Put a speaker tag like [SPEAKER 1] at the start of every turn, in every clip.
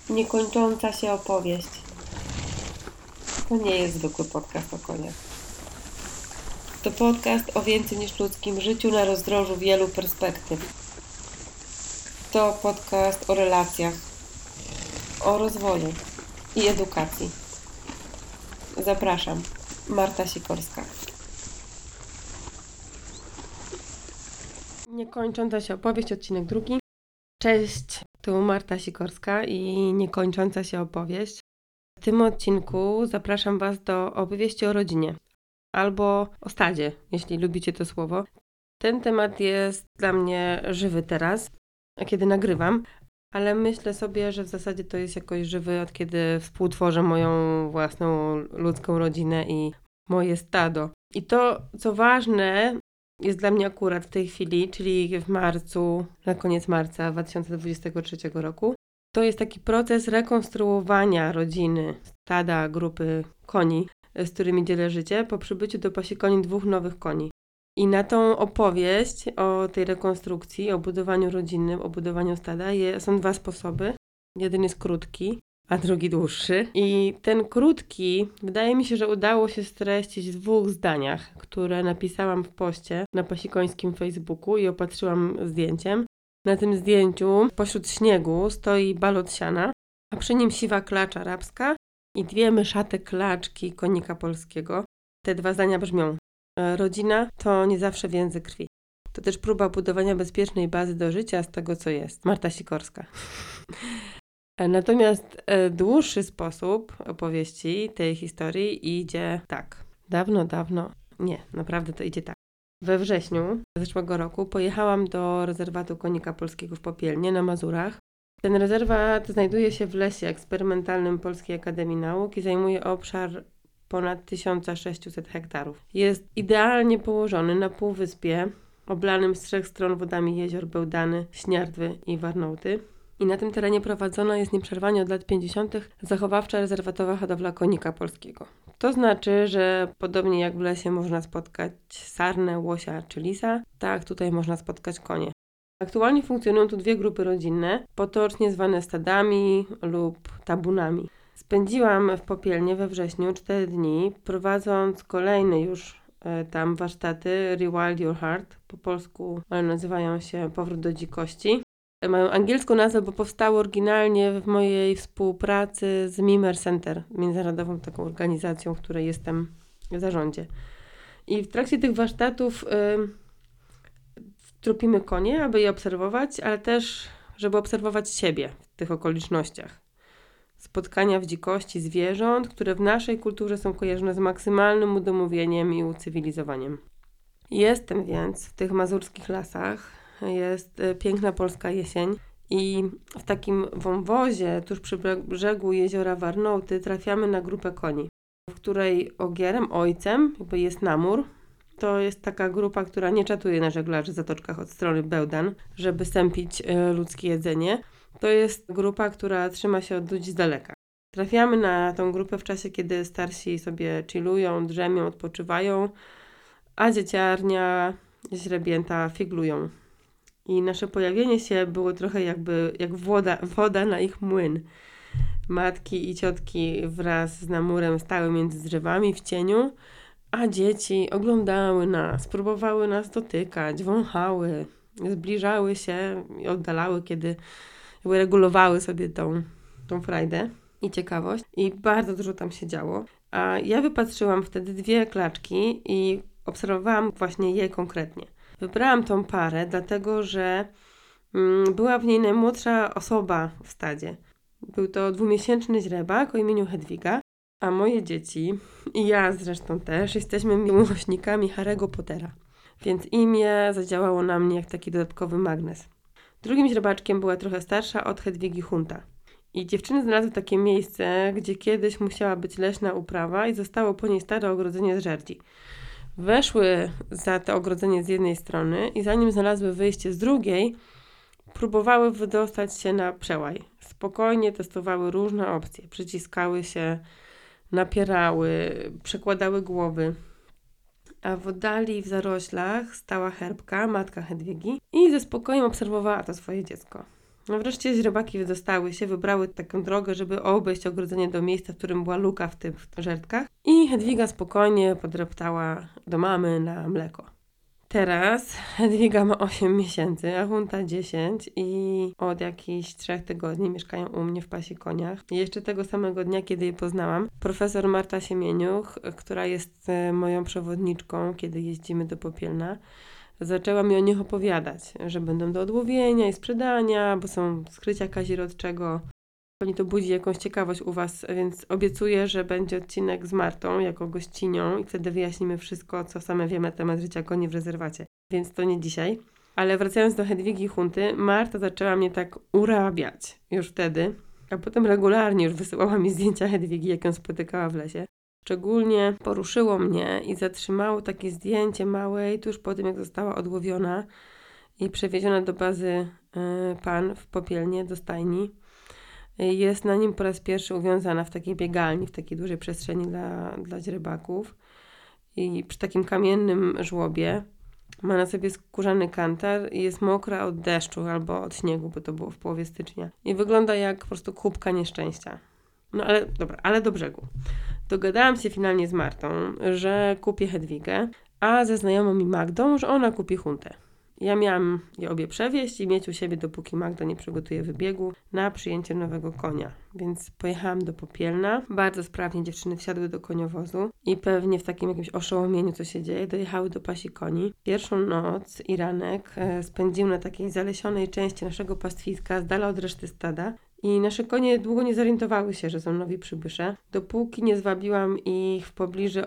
[SPEAKER 1] Niekończąca się opowieść. To nie jest zwykły podcast o koniach. To podcast o więcej niż ludzkim życiu na rozdrożu wielu perspektyw. To podcast o relacjach, o rozwoju i edukacji. Zapraszam, Marta Sikorska. Niekończąca się opowieść, odcinek 2. Cześć, tu Marta Sikorska i niekończąca się opowieść. W tym odcinku zapraszam Was do opowieści o rodzinie albo o stadzie, jeśli lubicie to słowo. Ten temat jest dla mnie żywy teraz, kiedy nagrywam, ale myślę sobie, że w zasadzie to jest jakoś żywy, od kiedy współtworzę moją własną ludzką rodzinę i moje stado. I to, co ważne, jest dla mnie akurat w tej chwili, czyli w marcu, na koniec marca 2023 roku, to jest taki proces rekonstruowania rodziny, stada, grupy koni, z którymi dzielę życie, po przybyciu do pasi koni 2 nowych koni. I na tą opowieść o tej rekonstrukcji, o budowaniu rodziny, o budowaniu stada są 2 sposoby. Jeden jest krótki, a drugi dłuższy. I ten krótki, wydaje mi się, że udało się streścić w 2 zdaniach, które napisałam w poście na pasikońskim Facebooku i opatrzyłam zdjęciem. Na tym zdjęciu pośród śniegu stoi balot siana, a przy nim siwa klacz arabska i 2 myszate klaczki konika polskiego. Te 2 zdania brzmią: rodzina to nie zawsze więzy krwi. To też próba budowania bezpiecznej bazy do życia z tego, co jest. Marta Sikorska. Natomiast dłuższy sposób opowieści tej historii idzie tak. Naprawdę to idzie tak. We wrześniu zeszłego roku pojechałam do rezerwatu konika polskiego w Popielnie na Mazurach. Ten rezerwat znajduje się w lesie eksperymentalnym Polskiej Akademii Nauk i zajmuje obszar ponad 1600 hektarów. Jest idealnie położony na półwyspie, oblanym z 3 stron wodami jezior Bełdany, Śniardwy i Warnołty. I na tym terenie prowadzona jest nieprzerwanie od lat 50. zachowawcza rezerwatowa hodowla konika polskiego. To znaczy, że podobnie jak w lesie można spotkać sarnę, łosia czy lisa, tak tutaj można spotkać konie. Aktualnie funkcjonują tu 2 grupy rodzinne, potocznie zwane stadami lub tabunami. Spędziłam w Popielnie we wrześniu 4 dni, prowadząc kolejne już tam warsztaty Rewild Your Heart, po polsku one nazywają się Powrót do dzikości. Mają angielską nazwę, bo powstały oryginalnie w mojej współpracy z Mimer Center, międzynarodową taką organizacją, w której jestem w zarządzie. I w trakcie tych warsztatów tropimy konie, aby je obserwować, ale też, żeby obserwować siebie w tych okolicznościach. Spotkania w dzikości zwierząt, które w naszej kulturze są kojarzone z maksymalnym udomowieniem i ucywilizowaniem. Jestem więc w tych mazurskich lasach. Jest piękna polska jesień i w takim wąwozie tuż przy brzegu jeziora Warnołty trafiamy na grupę koni, w której ogierem, ojcem jest Namur. To jest taka grupa, która nie czatuje na żeglarzy w zatoczkach od strony Bełdan, żeby sępić ludzkie jedzenie. To jest grupa, która trzyma się od ludzi z daleka. Trafiamy na tą grupę w czasie, kiedy starsi sobie chillują, drzemią, odpoczywają, a dzieciarnia, źrebięta figlują. I nasze pojawienie się było trochę jak woda na ich młyn. Matki i ciotki wraz z Namurem stały między drzewami w cieniu, a dzieci oglądały nas, próbowały nas dotykać, wąchały, zbliżały się i oddalały, kiedy regulowały sobie tą frajdę i ciekawość. I bardzo dużo tam się działo. A ja wypatrzyłam wtedy 2 klaczki i obserwowałam właśnie je konkretnie. Wybrałam tą parę, dlatego że była w niej najmłodsza osoba w stadzie. Był to 2-miesięczny źrebak o imieniu Hedwiga, a moje dzieci, i ja zresztą też, jesteśmy miłośnikami Harry'ego Pottera. Więc imię zadziałało na mnie jak taki dodatkowy magnes. Drugim źrebaczkiem była trochę starsza od Hedwigi Hunta. I dziewczyny znalazły takie miejsce, gdzie kiedyś musiała być leśna uprawa i zostało po niej stare ogrodzenie z żerdzi. Weszły za to ogrodzenie z jednej strony i zanim znalazły wyjście z drugiej, próbowały wydostać się na przełaj. Spokojnie testowały różne opcje. Przyciskały się, napierały, przekładały głowy. A w oddali w zaroślach stała Herbka, matka Hedwigi, i ze spokojem obserwowała to swoje dziecko. No wreszcie źrebaki wydostały się, wybrały taką drogę, żeby obejść ogrodzenie do miejsca, w którym była luka w tych żertkach. I Hedwiga spokojnie podreptała do mamy na mleko. Teraz Hedwiga ma 8 miesięcy, a Hunta 10 i od jakichś 3 tygodni mieszkają u mnie w Pasikoniach. I jeszcze tego samego dnia, kiedy je poznałam, profesor Marta Siemieniuch, która jest moją przewodniczką, kiedy jeździmy do Popielna, zaczęła mi o nich opowiadać, że będą do odłowienia i sprzedania, bo są skrycia kazirodczego. Pewnie to budzi jakąś ciekawość u Was, więc obiecuję, że będzie odcinek z Martą jako gościnią i wtedy wyjaśnimy wszystko, co same wiemy na temat życia koni w rezerwacie. Więc to nie dzisiaj. Ale wracając do Hedwigi i Hunty, Marta zaczęła mnie tak urabiać już wtedy, a potem regularnie już wysyłała mi zdjęcia Hedwigi, jak ją spotykała w lesie. Szczególnie poruszyło mnie i zatrzymało takie zdjęcie małej tuż po tym, jak została odłowiona i przewieziona do bazy Pan w Popielnie, do stajni. Jest na nim po raz pierwszy uwiązana w takiej biegalni, w takiej dużej przestrzeni dla źrebaków i przy takim kamiennym żłobie. Ma na sobie skórzany kantar i jest mokra od deszczu albo od śniegu, bo to było w połowie stycznia. I wygląda jak po prostu kubka nieszczęścia. No ale dobra, ale do brzegu. Dogadałam się finalnie z Martą, że kupię Hedwigę, a ze znajomą mi Magdą, że ona kupi Huntę. Ja miałam je obie przewieźć i mieć u siebie, dopóki Magda nie przygotuje wybiegu na przyjęcie nowego konia. Więc pojechałam do Popielna. Bardzo sprawnie dziewczyny wsiadły do koniowozu i pewnie w takim jakimś oszołomieniu, co się dzieje, dojechały do Pasikoni. Pierwszą noc i ranek spędziły na takiej zalesionej części naszego pastwiska, z dala od reszty stada. I nasze konie długo nie zorientowały się, że są nowi przybysze, dopóki nie zwabiłam ich w pobliżu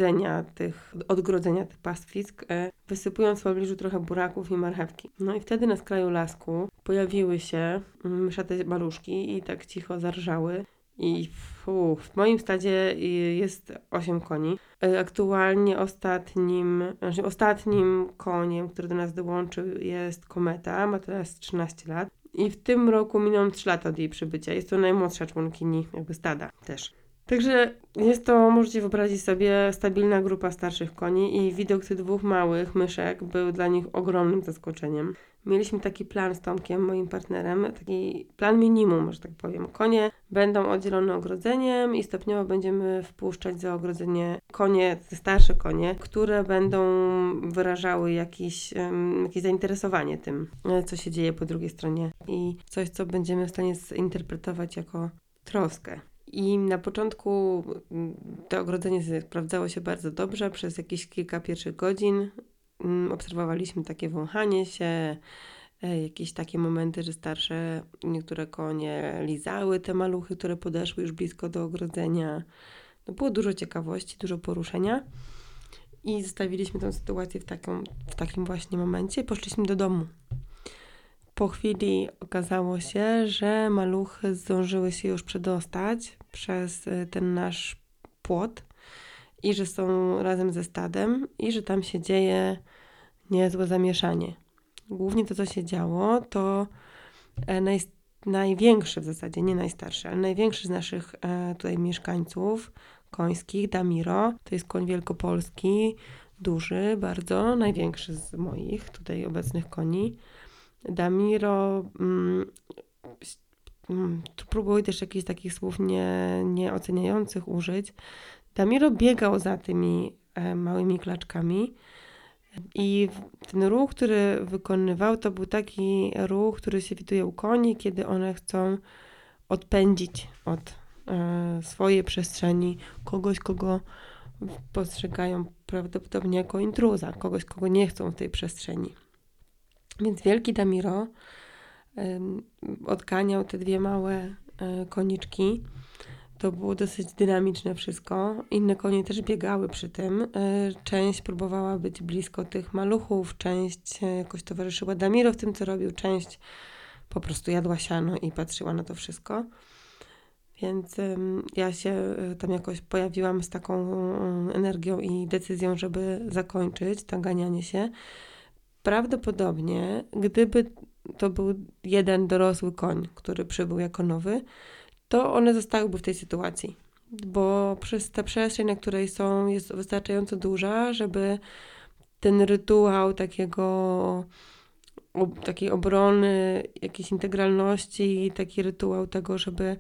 [SPEAKER 1] odgrodzenia tych pastwisk, wysypując w pobliżu trochę buraków i marchewki. No i wtedy na skraju lasku pojawiły się myszate maluszki i tak cicho zarżały. I w moim stadzie jest 8 koni. Aktualnie ostatnim koniem, który do nas dołączył, jest Kometa, ma teraz 13 lat. I w tym roku miną 3 lata od jej przybycia. Jest to najmłodsza członkini stada też. Także jest to, możecie wyobrazić sobie, stabilna grupa starszych koni i widok tych 2 małych myszek był dla nich ogromnym zaskoczeniem. Mieliśmy taki plan z Tomkiem, moim partnerem, taki plan minimum, że tak powiem. Konie będą oddzielone ogrodzeniem i stopniowo będziemy wpuszczać za ogrodzenie te starsze konie, które będą wyrażały jakieś zainteresowanie tym, co się dzieje po drugiej stronie i coś, co będziemy w stanie zinterpretować jako troskę. I na początku to ogrodzenie sprawdzało się bardzo dobrze. Przez jakieś kilka pierwszych godzin obserwowaliśmy takie wąchanie się, jakieś takie momenty, że niektóre konie lizały te maluchy, które podeszły już blisko do ogrodzenia. No było dużo ciekawości, dużo poruszenia i zostawiliśmy tę sytuację w takim właśnie momencie. Poszliśmy do domu. Po chwili okazało się, że maluchy zdążyły się już przedostać przez ten nasz płot i że są razem ze stadem i że tam się dzieje niezłe zamieszanie. Głównie to, co się działo, to największy w zasadzie, nie najstarszy, ale największy z naszych tutaj mieszkańców końskich, Damiro, to jest koń wielkopolski, duży bardzo, największy z moich tutaj obecnych koni. Damiro, tu próbuję też jakichś takich słów nieoceniających użyć. Damiro biegał za tymi małymi klaczkami i ten ruch, który wykonywał, to był taki ruch, który się widuje u koni, kiedy one chcą odpędzić od swojej przestrzeni kogoś, kogo postrzegają prawdopodobnie jako intruza, kogoś, kogo nie chcą w tej przestrzeni. Więc wielki Damiro odganiał te 2 małe koniczki. To było dosyć dynamiczne wszystko. Inne konie też biegały przy tym. Część próbowała być blisko tych maluchów, część jakoś towarzyszyła Damiro w tym, co robił, część po prostu jadła siano i patrzyła na to wszystko. Więc ja się tam jakoś pojawiłam z taką energią i decyzją, żeby zakończyć to ganianie się. Prawdopodobnie, gdyby to był jeden dorosły koń, który przybył jako nowy, to one zostałyby w tej sytuacji. Bo przez tę przestrzeń, na której są, jest wystarczająco duża, żeby ten rytuał takiego takiej obrony, jakiejś integralności, taki rytuał tego, żeby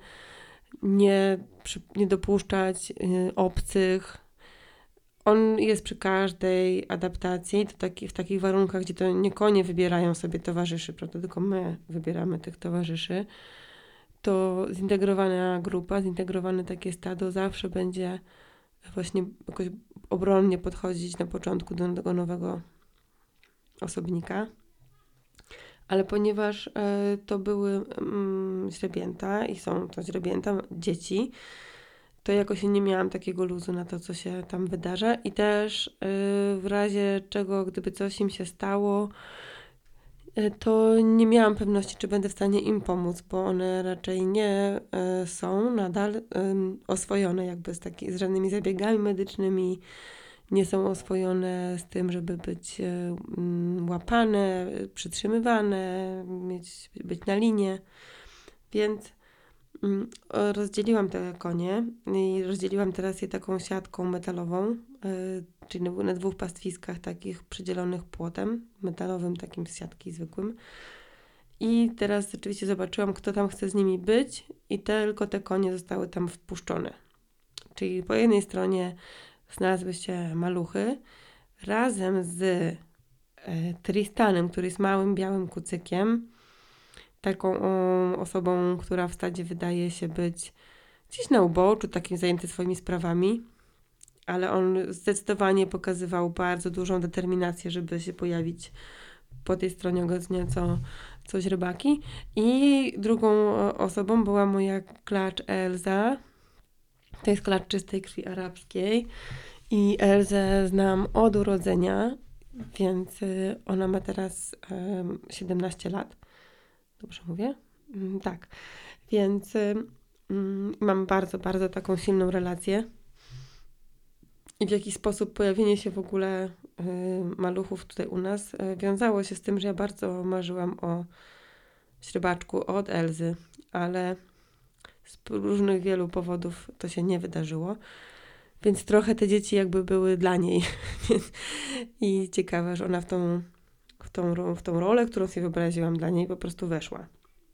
[SPEAKER 1] nie dopuszczać obcych. On jest przy każdej adaptacji, w takich warunkach, gdzie to nie konie wybierają sobie towarzyszy, prawda? Tylko my wybieramy tych towarzyszy. To zintegrowana grupa, zintegrowane takie stado zawsze będzie właśnie jakoś obronnie podchodzić na początku do tego nowego osobnika. Ale ponieważ to były źrebięta i są to źrebięta, dzieci, to jakoś nie miałam takiego luzu na to, co się tam wydarza i też w razie czego, gdyby coś im się stało, to nie miałam pewności, czy będę w stanie im pomóc, bo one raczej nie są nadal oswojone jakby z żadnymi zabiegami medycznymi, nie są oswojone z tym, żeby być łapane, przytrzymywane, być na linie, więc rozdzieliłam te konie i rozdzieliłam teraz je taką siatką metalową, czyli na 2 pastwiskach takich przydzielonych płotem metalowym, takim z siatki zwykłym. I teraz rzeczywiście zobaczyłam, kto tam chce z nimi być i tylko te konie zostały tam wpuszczone. Czyli po jednej stronie znalazły się maluchy razem z Tristanem, który jest małym, białym kucykiem, taką osobą, która w stadzie wydaje się być gdzieś na uboczu, takim zajęty swoimi sprawami, ale on zdecydowanie pokazywał bardzo dużą determinację, żeby się pojawić po tej stronie godziny co źrebaki. I drugą osobą była moja klacz Elza. To jest klacz czystej krwi arabskiej i Elzę znam od urodzenia, więc ona ma teraz 17 lat. Dobrze mówię? Tak. Więc mam bardzo, bardzo taką silną relację. I w jakiś sposób pojawienie się w ogóle maluchów tutaj u nas wiązało się z tym, że ja bardzo marzyłam o śrebaczku od Elzy, ale z różnych wielu powodów to się nie wydarzyło. Więc trochę te dzieci jakby były dla niej. I ciekawe, że ona w tą rolę, którą sobie wyobraziłam dla niej, po prostu weszła.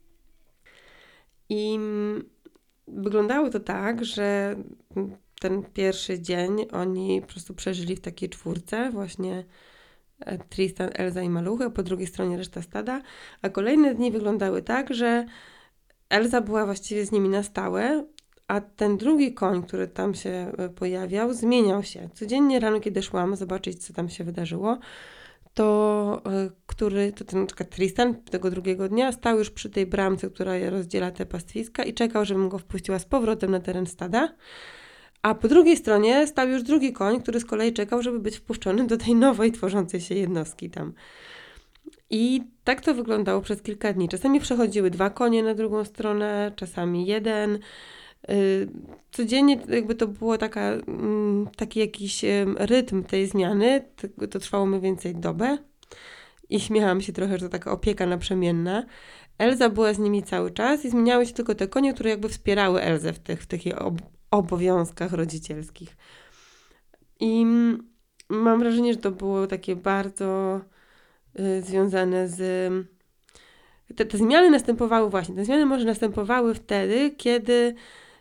[SPEAKER 1] I wyglądało to tak, że ten pierwszy dzień oni po prostu przeżyli w takiej 4, właśnie Tristan, Elza i maluchy, a po drugiej stronie reszta stada, a kolejne dni wyglądały tak, że Elza była właściwie z nimi na stałe, a ten drugi koń, który tam się pojawiał, zmieniał się. Codziennie rano, kiedy szłam zobaczyć, co tam się wydarzyło, to ten na przykład Tristan tego drugiego dnia stał już przy tej bramce, która rozdziela te pastwiska i czekał, żebym go wpuściła z powrotem na teren stada. A po drugiej stronie stał już drugi koń, który z kolei czekał, żeby być wpuszczony do tej nowej tworzącej się jednostki tam. I tak to wyglądało przez kilka dni. Czasami przechodziły 2 konie na drugą stronę, czasami 1. Codziennie jakby to było taki jakiś rytm tej zmiany. To trwało mniej więcej dobę. I śmiałam się trochę, że to taka opieka naprzemienna. Elza była z nimi cały czas i zmieniały się tylko te konie, które jakby wspierały Elzę w tych jej obowiązkach rodzicielskich. I mam wrażenie, że to było takie bardzo związane z... Te zmiany następowały właśnie. Te zmiany może następowały wtedy, kiedy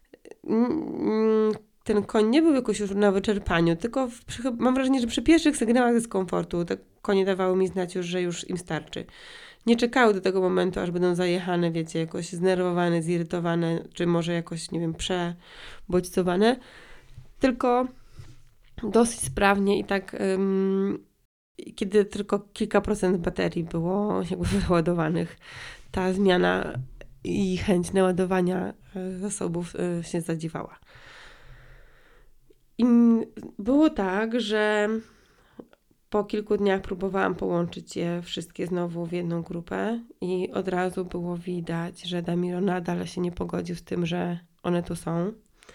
[SPEAKER 1] ten koń nie był jakoś już na wyczerpaniu, tylko mam wrażenie, że przy pierwszych sygnałach dyskomfortu te konie dawały mi znać już, że już im starczy. Nie czekały do tego momentu, aż będą zajechane, wiecie, jakoś zdenerwowane, zirytowane, czy może jakoś, nie wiem, przebodźcowane, tylko dosyć sprawnie i tak, kiedy tylko kilka procent baterii było jakby wyładowanych, ta zmiana i chęć naładowania zasobów się zadziewała. I było tak, że po kilku dniach próbowałam połączyć je wszystkie znowu w jedną grupę i od razu było widać, że Damiro nadal się nie pogodził z tym, że one tu są.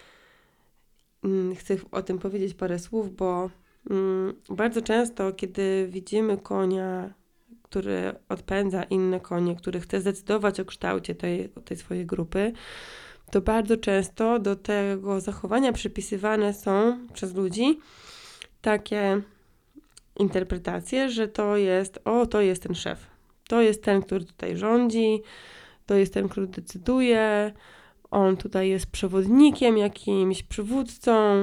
[SPEAKER 1] Chcę o tym powiedzieć parę słów, bo bardzo często, kiedy widzimy konia, który odpędza inne konie, który chce zdecydować o kształcie tej swojej grupy, to bardzo często do tego zachowania przypisywane są przez ludzi takie interpretacje, że to jest ten szef. To jest ten, który tutaj rządzi, to jest ten, który decyduje, on tutaj jest przewodnikiem jakimś, przywódcą.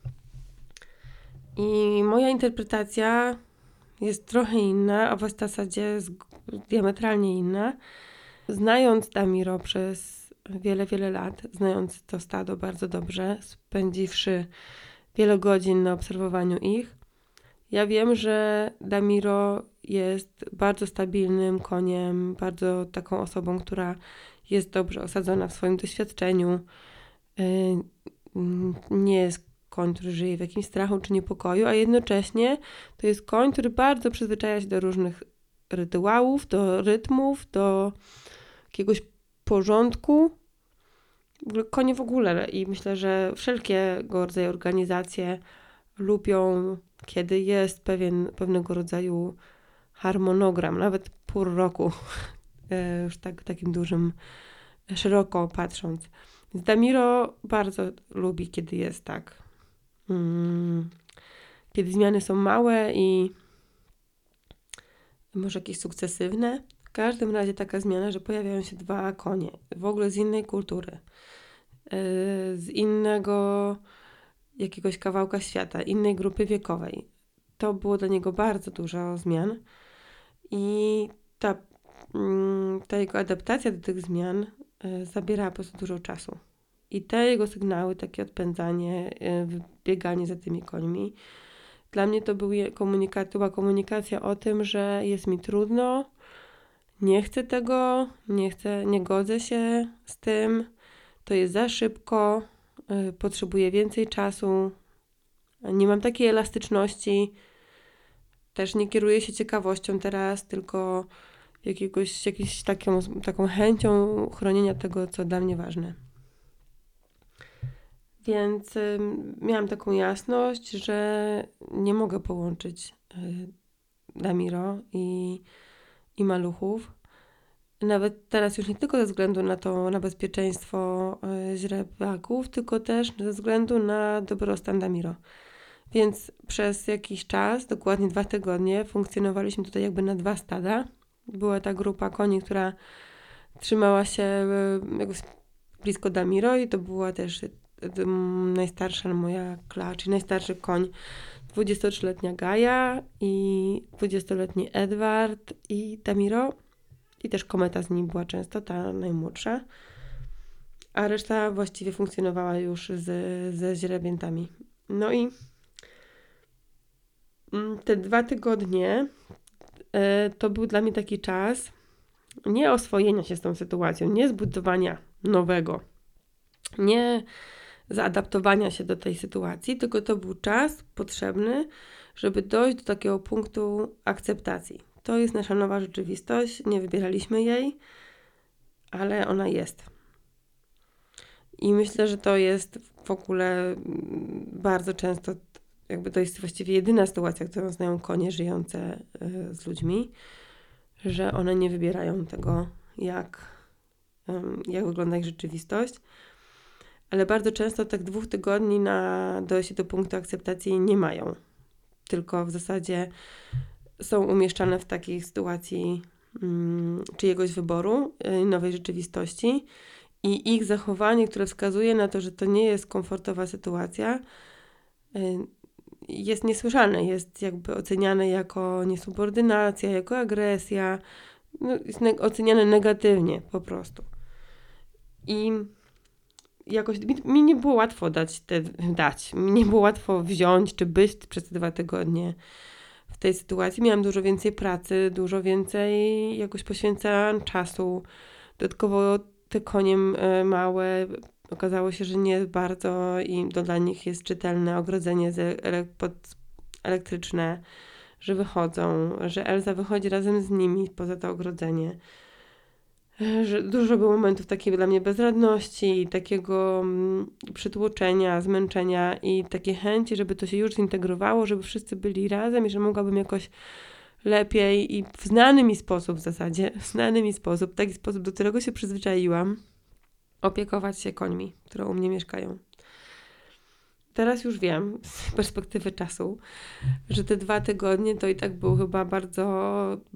[SPEAKER 1] I moja interpretacja jest trochę inna, a w zasadzie jest diametralnie inna. Znając Damiro przez wiele, wiele lat, znając to stado bardzo dobrze, spędziwszy wiele godzin na obserwowaniu ich, ja wiem, że Damiro jest bardzo stabilnym koniem, bardzo taką osobą, która jest dobrze osadzona w swoim doświadczeniu. Nie jest koń, który żyje w jakimś strachu czy niepokoju, a jednocześnie to jest koń, który bardzo przyzwyczaja się do różnych rytuałów, do rytmów, do jakiegoś porządku. Konie w ogóle i myślę, że wszelkiego rodzaju organizacje lubią, kiedy jest pewnego rodzaju harmonogram, nawet pół roku, już takim dużym, szeroko patrząc. Więc Damiro bardzo lubi, kiedy jest tak. Kiedy zmiany są małe i może jakieś sukcesywne. W każdym razie taka zmiana, że pojawiają się dwa konie, w ogóle z innej kultury, z innego jakiegoś kawałka świata, innej grupy wiekowej. To było dla niego bardzo dużo zmian i ta jego adaptacja do tych zmian zabierała po prostu dużo czasu. I te jego sygnały, takie odpędzanie, bieganie za tymi końmi, dla mnie to była komunikacja o tym, że jest mi trudno, nie chcę tego, nie godzę się z tym, to jest za szybko, potrzebuję więcej czasu, nie mam takiej elastyczności, też nie kieruję się ciekawością teraz, tylko jakąś taką chęcią chronienia tego, co dla mnie ważne. Więc miałam taką jasność, że nie mogę połączyć Damiro i maluchów. Nawet teraz już nie tylko ze względu na bezpieczeństwo źrebaków, tylko też ze względu na dobrostan Damiro. Więc przez jakiś czas, dokładnie 2 tygodnie, funkcjonowaliśmy tutaj jakby na 2 stada. Była ta grupa koni, która trzymała się jakby blisko Damiro i to była też najstarsza moja klacz, czyli najstarszy koń, 23-letnia Gaja i 20-letni Edward i Damiro. I też Kometa z nim była często, ta najmłodsza. A reszta właściwie funkcjonowała już ze źrebiętami. No i te 2 tygodnie to był dla mnie taki czas nie oswojenia się z tą sytuacją, nie zbudowania nowego, nie zaadaptowania się do tej sytuacji, tylko to był czas potrzebny, żeby dojść do takiego punktu akceptacji. To jest nasza nowa rzeczywistość, nie wybieraliśmy jej, ale ona jest. I myślę, że to jest w ogóle bardzo często, jakby to jest właściwie jedyna sytuacja, którą znają konie żyjące z ludźmi, że one nie wybierają tego, jak wygląda ich rzeczywistość. Ale bardzo często tak 2 tygodni na dojście do punktu akceptacji nie mają. Tylko w zasadzie są umieszczane w takiej sytuacji czyjegoś wyboru, nowej rzeczywistości i ich zachowanie, które wskazuje na to, że to nie jest komfortowa sytuacja, jest niesłyszane, jest jakby oceniane jako niesubordynacja, jako agresja, jest oceniane negatywnie po prostu. I jakoś mi nie było łatwo mi nie było łatwo wziąć czy być przez te 2 tygodnie w tej sytuacji. Miałam dużo więcej pracy, dużo więcej jakoś poświęcałam czasu. Dodatkowo te konie małe, okazało się, że nie bardzo i dla nich jest czytelne ogrodzenie elektryczne, że wychodzą, że Elza wychodzi razem z nimi poza to ogrodzenie. Że dużo było momentów takiej dla mnie bezradności, takiego przytłoczenia, zmęczenia i takiej chęci, żeby to się już zintegrowało, żeby wszyscy byli razem i że mogłabym jakoś lepiej i w znany mi sposób w zasadzie, taki sposób, do którego się przyzwyczaiłam, opiekować się końmi, które u mnie mieszkają. Teraz już wiem z perspektywy czasu, że te 2 tygodnie to i tak był chyba bardzo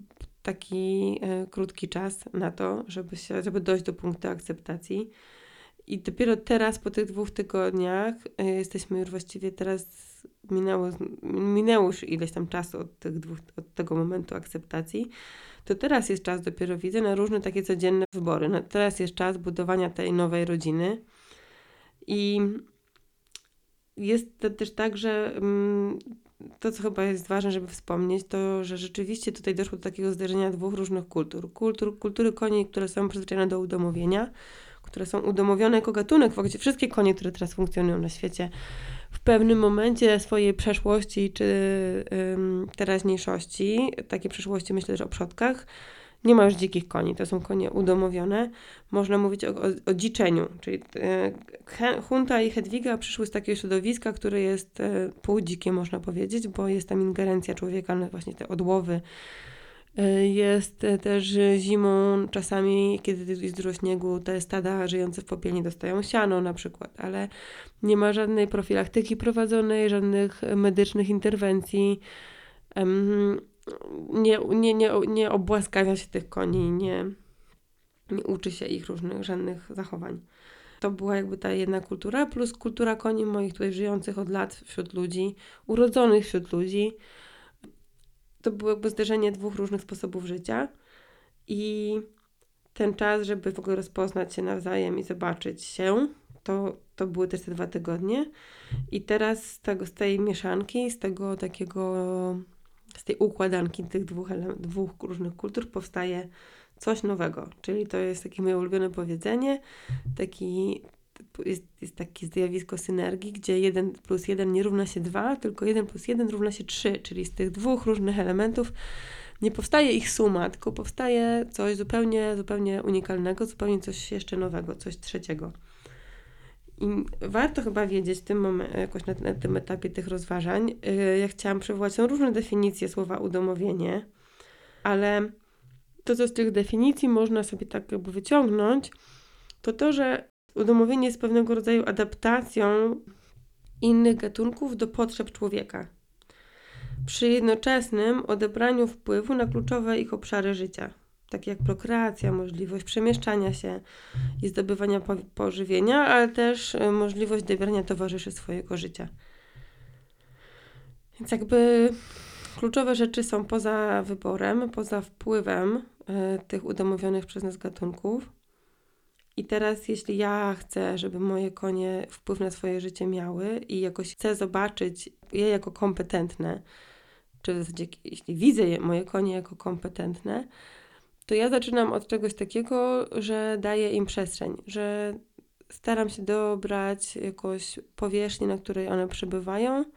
[SPEAKER 1] taki krótki czas na to, żeby dojść do punktu akceptacji. I dopiero teraz, po tych 2 tygodniach, jesteśmy już właściwie teraz, minęło już ileś tam czasu od tego momentu akceptacji, to teraz jest czas, dopiero widzę, na różne takie codzienne wybory. Teraz jest czas budowania tej nowej rodziny. I jest to też tak, że to, co chyba jest ważne, żeby wspomnieć, to, że rzeczywiście tutaj doszło do takiego zderzenia 2 różnych kultur. Kultury koni, które są przyzwyczajone do udomowienia, które są udomowione jako gatunek. Wszystkie konie, które teraz funkcjonują na świecie, w pewnym momencie swojej przeszłości czy teraźniejszości, takiej przeszłości myślę też o przodkach, nie ma już dzikich koni, to są konie udomowione. Można mówić o dziczeniu, czyli Hunta i Hedwiga przyszły z takiego środowiska, które jest półdzikie, można powiedzieć, bo jest tam ingerencja człowieka na właśnie te odłowy. Jest też zimą, czasami kiedy jest dużo śniegu, te stada żyjące w popielni dostają siano na przykład, ale nie ma żadnej profilaktyki prowadzonej, żadnych medycznych interwencji. Nie obłaskawia się tych koni, nie uczy się ich żadnych zachowań. To była jakby ta jedna kultura, plus kultura koni moich tutaj żyjących od lat wśród ludzi, urodzonych wśród ludzi. To było jakby zderzenie 2 różnych sposobów życia i ten czas, żeby w ogóle rozpoznać się nawzajem i zobaczyć się, to były też te 2 tygodnie. I teraz z tej mieszanki, z tej układanki tych 2 różnych kultur powstaje coś nowego. Czyli to jest takie moje ulubione powiedzenie, jest takie zjawisko synergii, gdzie 1 plus 1 nie równa się 2, tylko 1 plus 1 równa się 3, czyli z tych 2 różnych elementów nie powstaje ich suma, tylko powstaje coś zupełnie unikalnego, zupełnie coś jeszcze nowego, coś trzeciego. I warto chyba wiedzieć jakoś na tym etapie tych rozważań. Ja chciałam przywołać, są różne definicje słowa udomowienie, ale to, co z tych definicji można sobie tak jakby wyciągnąć, to, że udomowienie jest pewnego rodzaju adaptacją innych gatunków do potrzeb człowieka. Przy jednoczesnym odebraniu wpływu na kluczowe ich obszary życia, takie jak prokreacja, możliwość przemieszczania się i zdobywania pożywienia, ale też możliwość dobierania towarzyszy swojego życia. Więc jakby kluczowe rzeczy są poza wyborem, poza wpływem tych udomowionych przez nas gatunków. I teraz, jeśli ja chcę, żeby moje konie wpływ na swoje życie miały i jakoś chcę zobaczyć je jako kompetentne, czy w zasadzie, jeśli widzę moje konie jako kompetentne, to ja zaczynam od czegoś takiego, że daję im przestrzeń, że staram się dobrać jakąś powierzchnię, na której one przebywają,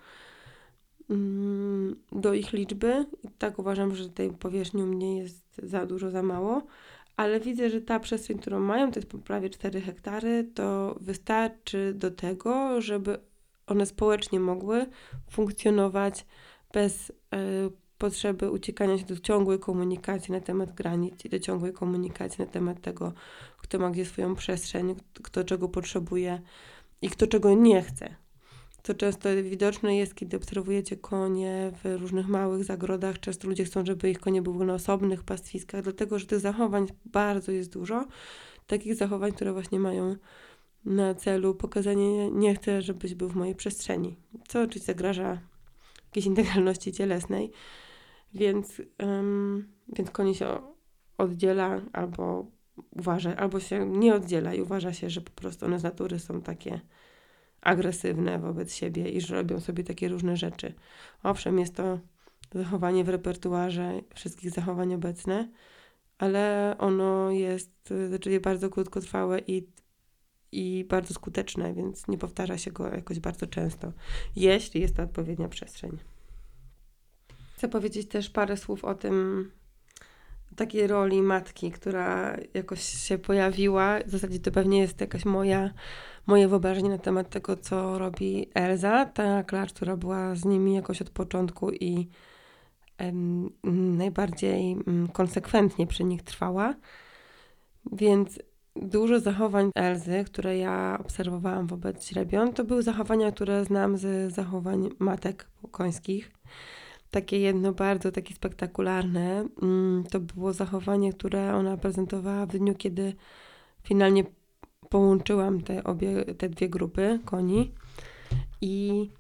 [SPEAKER 1] do ich liczby. I tak uważam, że tej powierzchni u mnie jest za dużo, za mało. Ale widzę, że ta przestrzeń, którą mają, to jest prawie 4 hektary, to wystarczy do tego, żeby one społecznie mogły funkcjonować bez potrzeby uciekania się do ciągłej komunikacji na temat granic i do ciągłej komunikacji na temat tego, kto ma gdzie swoją przestrzeń, kto czego potrzebuje i kto czego nie chce. To często widoczne jest, kiedy obserwujecie konie w różnych małych zagrodach. Często ludzie chcą, żeby ich konie były na osobnych pastwiskach, dlatego że tych zachowań bardzo jest dużo. Takich zachowań, które właśnie mają na celu pokazanie, nie chcę, żebyś był w mojej przestrzeni. Co oczywiście zagraża jakiejś integralności cielesnej. Więc konie się oddziela albo się nie oddziela i uważa się, że po prostu one z natury są takie agresywne wobec siebie i że robią sobie takie różne rzeczy. Owszem, jest to zachowanie w repertuarze wszystkich zachowań obecne, ale ono jest rzeczywiście bardzo krótkotrwałe i bardzo skuteczne, więc nie powtarza się go jakoś bardzo często, jeśli jest to odpowiednia przestrzeń. Chcę powiedzieć też parę słów o takiej roli matki, która jakoś się pojawiła. W zasadzie to pewnie jest jakaś moje wyobrażenie na temat tego, co robi Elza, ta Claire, która była z nimi jakoś od początku i najbardziej konsekwentnie przy nich trwała. Więc dużo zachowań Elzy, które ja obserwowałam wobec źrebion, to były zachowania, które znam z zachowań matek końskich. Takie jedno bardzo takie spektakularne, to było zachowanie, które ona prezentowała w dniu, kiedy finalnie połączyłam te dwie grupy koni i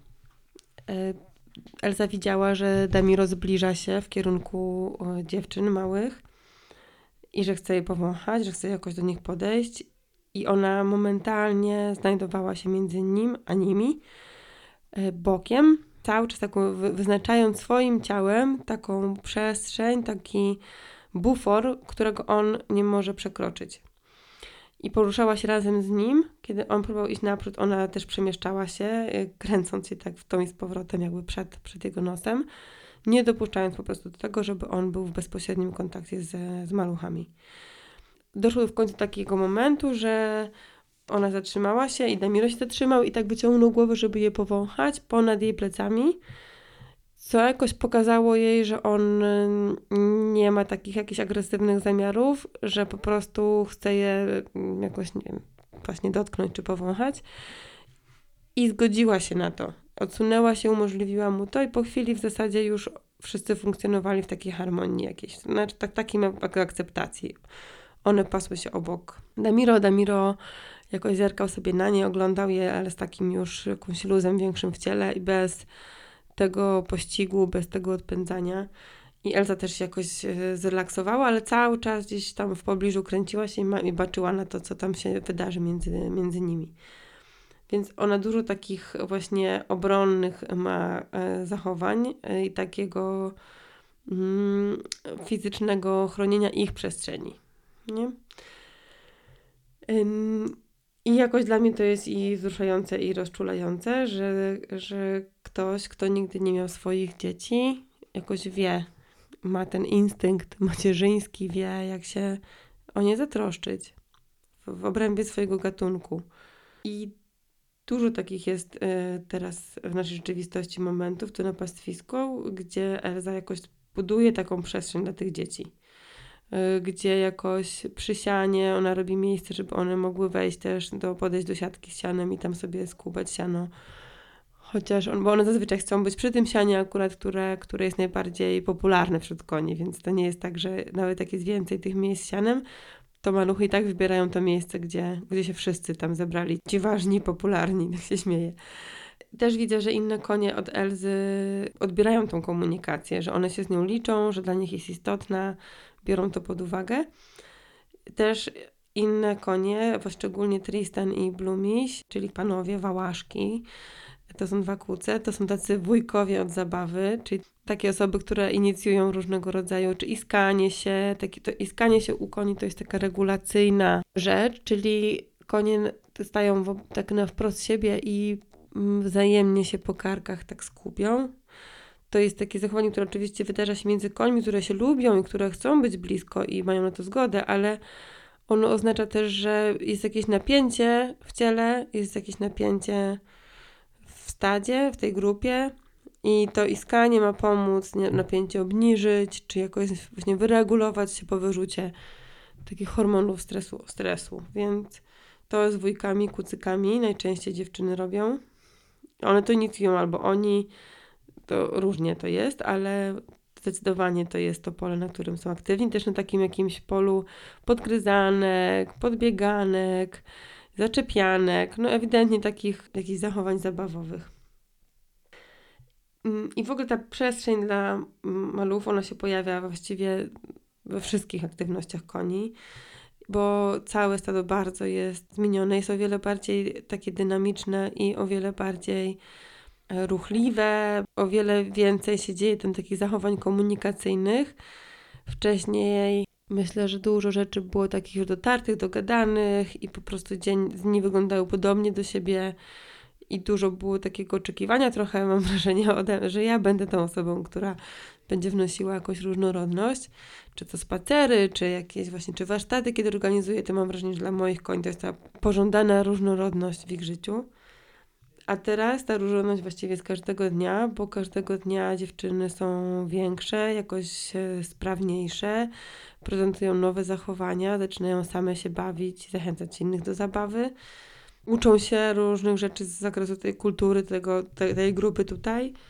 [SPEAKER 1] Elza widziała, że Damiro zbliża się w kierunku dziewczyn małych i że chce je powąchać, że chce jakoś do nich podejść i ona momentalnie znajdowała się między nim a nimi bokiem, cały czas taką wyznaczając swoim ciałem taką przestrzeń, taki bufor, którego on nie może przekroczyć. I poruszała się razem z nim, kiedy on próbował iść naprzód, ona też przemieszczała się, kręcąc się tak w tą i z powrotem jakby przed jego nosem, nie dopuszczając po prostu do tego, żeby on był w bezpośrednim kontakcie z maluchami. Doszło w końcu do takiego momentu, że ona zatrzymała się i Damiro się zatrzymał i tak wyciągnął głowę, żeby je powąchać ponad jej plecami, co jakoś pokazało jej, że on nie ma takich jakichś agresywnych zamiarów, że po prostu chce je jakoś, nie wiem, właśnie dotknąć czy powąchać. I zgodziła się na to. Odsunęła się, umożliwiła mu to i po chwili w zasadzie już wszyscy funkcjonowali w takiej harmonii jakiejś. Znaczy takiej akceptacji. One pasły się obok. Damiro jakoś zerkał sobie na nie, oglądał je, ale z takim już jakimś luzem większym w ciele i bez tego pościgu, bez tego odpędzania. I Elza też się jakoś zrelaksowała, ale cały czas gdzieś tam w pobliżu kręciła się i baczyła na to, co tam się wydarzy między nimi. Więc ona dużo takich właśnie obronnych ma zachowań i takiego fizycznego chronienia ich przestrzeni. Nie? I jakoś dla mnie to jest i wzruszające, i rozczulające, że ktoś, kto nigdy nie miał swoich dzieci, jakoś wie, ma ten instynkt macierzyński, wie, jak się o nie zatroszczyć w obrębie swojego gatunku. I dużo takich jest teraz w naszej rzeczywistości momentów tu na pastwisku, gdzie Elza jakoś buduje taką przestrzeń dla tych dzieci. Gdzie jakoś przy sianie ona robi miejsce, żeby one mogły wejść też, podejść do siatki z sianem i tam sobie skubać siano. Bo one zazwyczaj chcą być przy tym sianie akurat, które jest najbardziej popularne wśród koni, więc to nie jest tak, że nawet jak jest więcej tych miejsc z sianem, to maluchy i tak wybierają to miejsce, gdzie się wszyscy tam zebrali. Ci ważni, popularni, tak się śmieje. Też widzę, że inne konie od Elzy odbierają tą komunikację, że one się z nią liczą, że dla nich jest istotna, biorą to pod uwagę. Też inne konie, szczególnie Tristan i Blumiś, czyli panowie, wałaszki, to są dwa kuce, to są tacy wujkowie od zabawy, czyli takie osoby, które inicjują różnego rodzaju, czy iskanie się, iskanie się u koni to jest taka regulacyjna rzecz, czyli konie stają tak na wprost siebie i wzajemnie się po karkach tak skupią. To jest takie zachowanie, które oczywiście wydarza się między końmi, które się lubią i które chcą być blisko i mają na to zgodę, ale ono oznacza też, że jest jakieś napięcie w ciele, jest jakieś napięcie w stadzie, w tej grupie i to iskanie ma pomóc napięcie obniżyć, czy jakoś właśnie wyregulować się po wyrzucie takich hormonów stresu. Więc to z wujkami, kucykami najczęściej dziewczyny robią. One to inicjują albo oni, to różnie to jest, ale zdecydowanie to jest to pole, na którym są aktywni. Też na takim jakimś polu podgryzanek, podbieganek, zaczepianek, no ewidentnie takich jakichś zachowań zabawowych. I w ogóle ta przestrzeń dla maluchów, ona się pojawia właściwie we wszystkich aktywnościach koni, bo całe stado bardzo jest zmienione, jest o wiele bardziej takie dynamiczne i o wiele bardziej ruchliwe, o wiele więcej się dzieje tam takich zachowań komunikacyjnych. Wcześniej myślę, że dużo rzeczy było takich już dotartych, dogadanych i po prostu dni wyglądały podobnie do siebie i dużo było takiego oczekiwania. Trochę mam wrażenie, że ja będę tą osobą, która będzie wnosiła jakąś różnorodność, czy to spacery, czy jakieś właśnie, czy warsztaty, kiedy organizuję, to mam wrażenie, że dla moich koni to jest ta pożądana różnorodność w ich życiu. A teraz ta różnorodność właściwie z każdego dnia, bo każdego dnia dziewczyny są większe, jakoś sprawniejsze, prezentują nowe zachowania, zaczynają same się bawić, zachęcać innych do zabawy. Uczą się różnych rzeczy z zakresu tej kultury, tej grupy tutaj.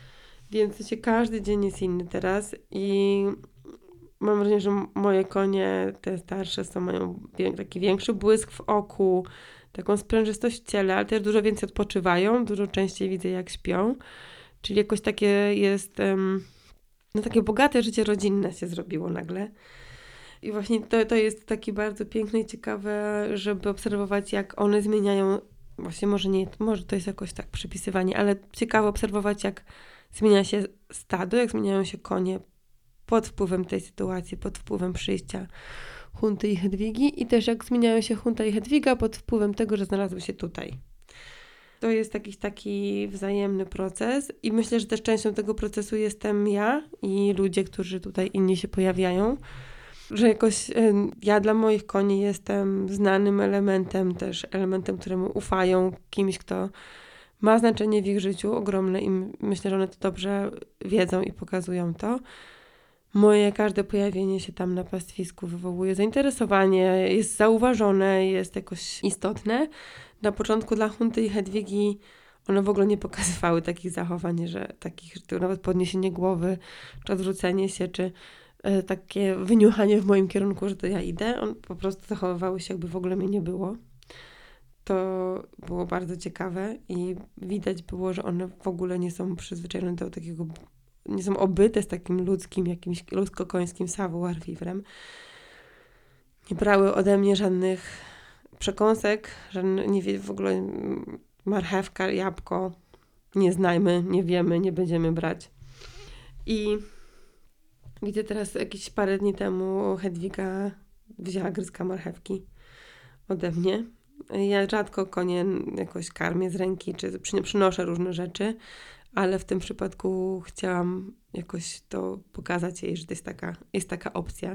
[SPEAKER 1] Więc każdy dzień jest inny teraz i mam wrażenie, że moje konie, te starsze, mają taki większy błysk w oku, taką sprężystość w ciele, ale też dużo więcej odpoczywają, dużo częściej widzę jak śpią. Czyli jakoś takie jest, takie bogate życie rodzinne się zrobiło nagle. I właśnie to jest takie bardzo piękne i ciekawe, żeby obserwować, jak one zmieniają, właśnie może to jest jakoś tak przypisywanie, ale ciekawe obserwować, jak zmienia się stado, jak zmieniają się konie pod wpływem tej sytuacji, pod wpływem przyjścia Hunty i Hedwigi i też jak zmieniają się Hunta i Hedwiga pod wpływem tego, że znalazły się tutaj. To jest jakiś taki wzajemny proces i myślę, że też częścią tego procesu jestem ja i ludzie, którzy tutaj inni się pojawiają, że jakoś ja dla moich koni jestem znanym elementem, też elementem, któremu ufają, kimś, kto ma znaczenie w ich życiu ogromne i myślę, że one to dobrze wiedzą i pokazują to. Moje każde pojawienie się tam na pastwisku wywołuje zainteresowanie, jest zauważone, jest jakoś istotne. Na początku dla Hunty i Hedwigi one w ogóle nie pokazywały takich zachowań, że nawet podniesienie głowy, czy odwrócenie się, czy takie wyniuchanie w moim kierunku, że to ja idę. One po prostu zachowywały się, jakby w ogóle mnie nie było. To było bardzo ciekawe i widać było, że one w ogóle nie są przyzwyczajone do takiego, nie są obyte z takim ludzkim, jakimś ludzko-końskim savoir-vivre. Nie brały ode mnie żadnych przekąsek, nie w ogóle marchewka, jabłko, nie znajmy, nie wiemy, nie będziemy brać. I widzę teraz jakieś parę dni temu Hedwiga wzięła gryzka marchewki ode mnie. Ja rzadko konie jakoś karmię z ręki, czy przynoszę różne rzeczy, ale w tym przypadku chciałam jakoś to pokazać jej, że to jest taka opcja.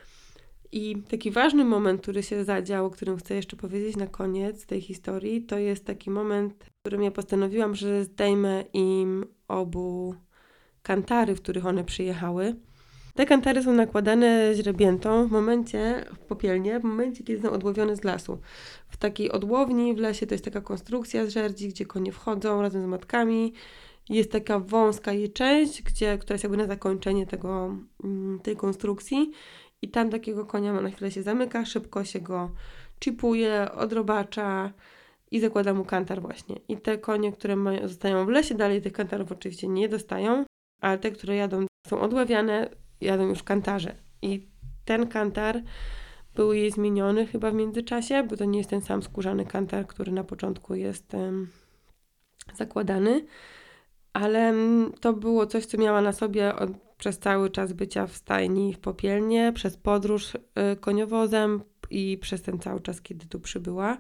[SPEAKER 1] I taki ważny moment, który się zadział, o którym chcę jeszcze powiedzieć na koniec tej historii, to jest taki moment, w którym ja postanowiłam, że zdejmę im obu kantary, w których one przyjechały. Te kantary są nakładane źrebiętą w popielnie, w momencie, kiedy są odłowione z lasu. W takiej odłowni w lesie to jest taka konstrukcja z żerdzi, gdzie konie wchodzą razem z matkami. Jest taka wąska jej część, która jest jakby na zakończenie tej konstrukcji. I tam takiego konia na chwilę się zamyka, szybko się go chipuje, odrobacza i zakłada mu kantar właśnie. I te konie, które zostają w lesie, dalej tych kantarów oczywiście nie dostają, ale te, które są odławiane, jadą już w kantarze. I ten kantar był jej zmieniony chyba w międzyczasie, bo to nie jest ten sam skórzany kantar, który na początku jest zakładany, ale to było coś, co miała na sobie przez cały czas bycia w stajni w Popielnie, przez podróż koniowozem i przez ten cały czas, kiedy tu przybyła.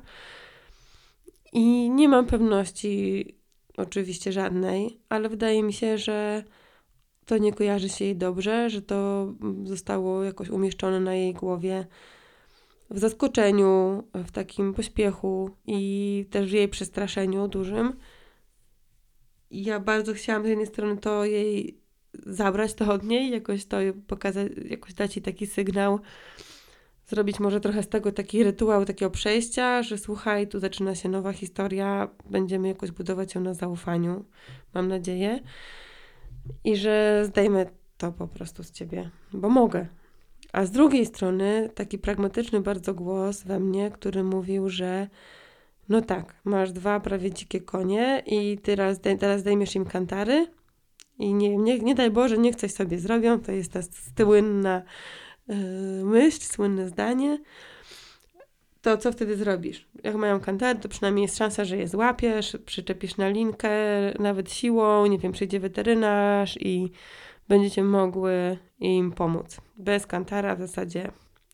[SPEAKER 1] I nie mam pewności oczywiście żadnej, ale wydaje mi się, że to nie kojarzy się jej dobrze, że to zostało jakoś umieszczone na jej głowie w zaskoczeniu, w takim pośpiechu i też w jej przestraszeniu dużym. I ja bardzo chciałam z jednej strony to jej zabrać to od niej, jakoś to pokazać, jakoś dać jej taki sygnał, zrobić może trochę z tego taki rytuał takiego przejścia, że słuchaj, tu zaczyna się nowa historia, będziemy jakoś budować ją na zaufaniu, mam nadzieję. I że zdejmę to po prostu z ciebie, bo mogę. A z drugiej strony taki pragmatyczny bardzo głos we mnie, który mówił, że no tak, masz 2 prawie dzikie konie i teraz zdejmiesz im kantary i nie daj Boże, niech coś sobie zrobią, to jest ta słynna myśl, słynne zdanie, to co wtedy zrobisz? Jak mają kantary, to przynajmniej jest szansa, że je złapiesz, przyczepisz na linkę, nawet siłą, nie wiem, przyjdzie weterynarz i będziecie mogły im pomóc. Bez kantara w zasadzie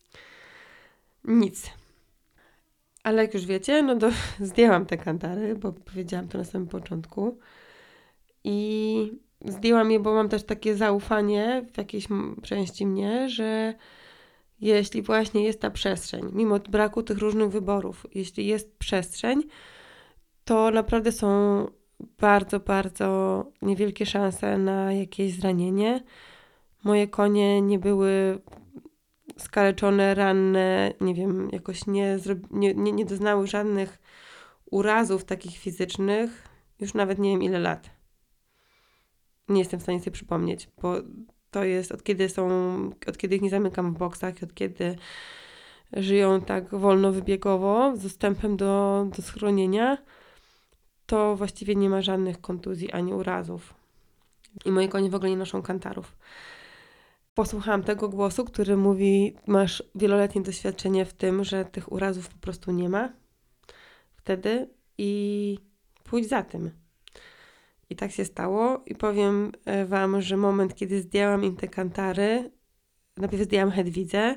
[SPEAKER 1] nic. Ale jak już wiecie, no to zdjęłam te kantary, bo powiedziałam to na samym początku. I zdjęłam je, bo mam też takie zaufanie w jakiejś części mnie, że jeśli właśnie jest ta przestrzeń, mimo braku tych różnych wyborów, jeśli jest przestrzeń, to naprawdę są bardzo, bardzo niewielkie szanse na jakieś zranienie. Moje konie nie były skaleczone, ranne, nie wiem, jakoś nie doznały żadnych urazów takich fizycznych, już nawet nie wiem ile lat. nie jestem w stanie sobie przypomnieć, bo to jest od kiedy ich nie zamykam w boksach, od kiedy żyją tak wolnowybiegowo, z dostępem do schronienia, to właściwie nie ma żadnych kontuzji ani urazów. I moje konie w ogóle nie noszą kantarów. Posłuchałam tego głosu, który mówi, masz wieloletnie doświadczenie w tym, że tych urazów po prostu nie ma wtedy i pójdź za tym. I tak się stało i powiem wam, że moment, kiedy zdjęłam im te kantary, najpierw zdjęłam Hedwidze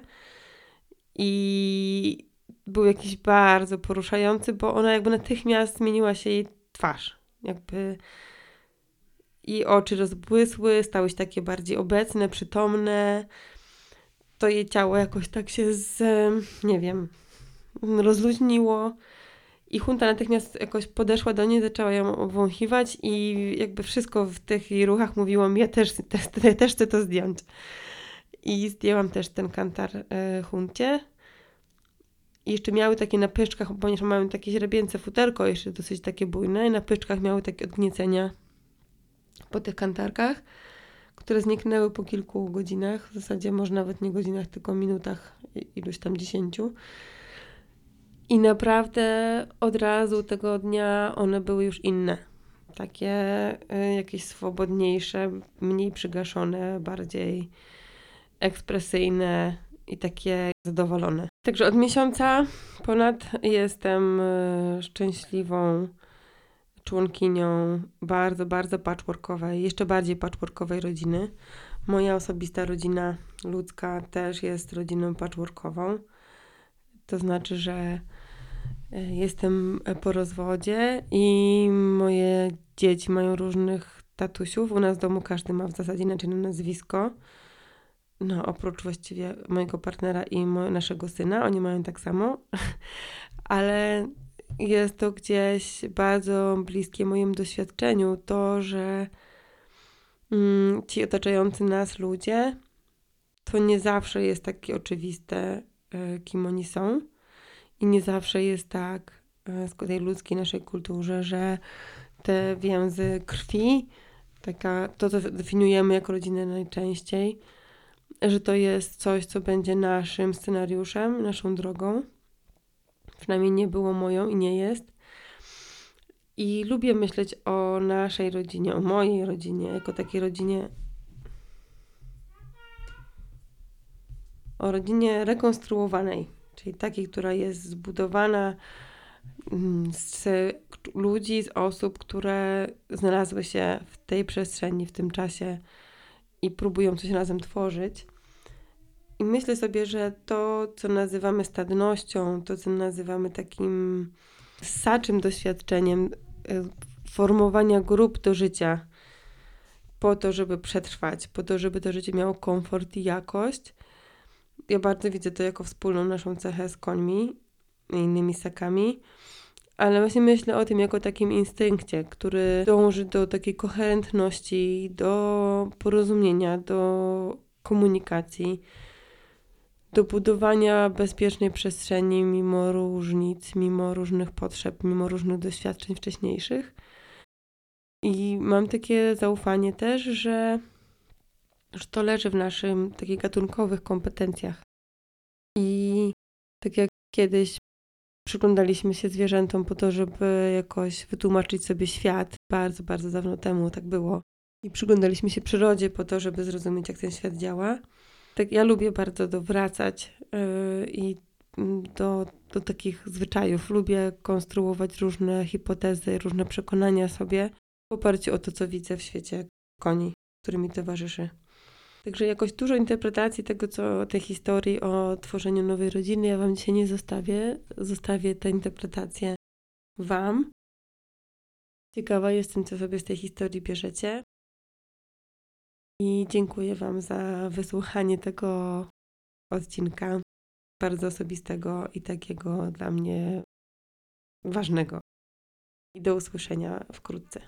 [SPEAKER 1] i był jakiś bardzo poruszający, bo ona jakby natychmiast zmieniła się jej twarz. Jakby i oczy rozbłysły, stały się takie bardziej obecne, przytomne. To jej ciało jakoś tak się nie wiem, rozluźniło. I Hunta natychmiast jakoś podeszła do niej, zaczęła ją obwąchiwać i jakby wszystko w tych jej ruchach mówiło mi, ja też chcę to zdjąć. I zdjęłam też ten kantar Huncie. I jeszcze miały takie na pyszczkach, ponieważ mają takie źrebięce futerko, jeszcze dosyć takie bujne, i na pyszczkach miały takie odgniecenia po tych kantarkach, które zniknęły po kilku godzinach, w zasadzie może nawet nie godzinach, tylko minutach, iluś tam 10. I naprawdę od razu tego dnia one były już inne. Takie jakieś swobodniejsze, mniej przygaszone, bardziej ekspresyjne i takie zadowolone. Także od miesiąca ponad jestem szczęśliwą członkinią bardzo, bardzo patchworkowej, jeszcze bardziej patchworkowej rodziny. Moja osobista rodzina ludzka też jest rodziną patchworkową. To znaczy, że jestem po rozwodzie i moje dzieci mają różnych tatusiów. U nas w domu każdy ma w zasadzie inaczej nazwisko. No, oprócz właściwie mojego partnera i naszego syna. Oni mają tak samo. Ale jest to gdzieś bardzo bliskie mojemu doświadczeniu to, że ci otaczający nas ludzie to nie zawsze jest takie oczywiste, kim oni są. I nie zawsze jest tak w tej ludzkiej naszej kulturze, że te więzy krwi, to co definiujemy jako rodzinę najczęściej, że to jest coś, co będzie naszym scenariuszem, naszą drogą. Przynajmniej nie było moją i nie jest. I lubię myśleć o naszej rodzinie, o mojej rodzinie, jako takiej rodzinie, o rodzinie rekonstruowanej, czyli takiej, która jest zbudowana z ludzi, z osób, które znalazły się w tej przestrzeni, w tym czasie i próbują coś razem tworzyć. I myślę sobie, że to, co nazywamy stadnością, to, co nazywamy takim ssaczym doświadczeniem formowania grup do życia, po to, żeby przetrwać, po to, żeby to życie miało komfort i jakość. Ja bardzo widzę to jako wspólną naszą cechę z końmi i innymi ssakami, ale właśnie myślę o tym jako takim instynkcie, który dąży do takiej koherentności, do porozumienia, do komunikacji, do budowania bezpiecznej przestrzeni mimo różnic, mimo różnych potrzeb, mimo różnych doświadczeń wcześniejszych. I mam takie zaufanie też, że to leży w naszym takich gatunkowych kompetencjach. I tak jak kiedyś przyglądaliśmy się zwierzętom po to, żeby jakoś wytłumaczyć sobie świat, bardzo, bardzo dawno temu tak było. I przyglądaliśmy się przyrodzie po to, żeby zrozumieć, jak ten świat działa. Tak, ja lubię bardzo wracać i do takich zwyczajów. Lubię konstruować różne hipotezy, różne przekonania sobie w oparciu o to, co widzę w świecie koni, który mi towarzyszy. Także jakoś dużo interpretacji tej historii o tworzeniu nowej rodziny ja wam dzisiaj nie zostawię. Zostawię tę interpretację wam. Ciekawa jestem, co sobie z tej historii bierzecie. I dziękuję wam za wysłuchanie tego odcinka bardzo osobistego i takiego dla mnie ważnego. I do usłyszenia wkrótce.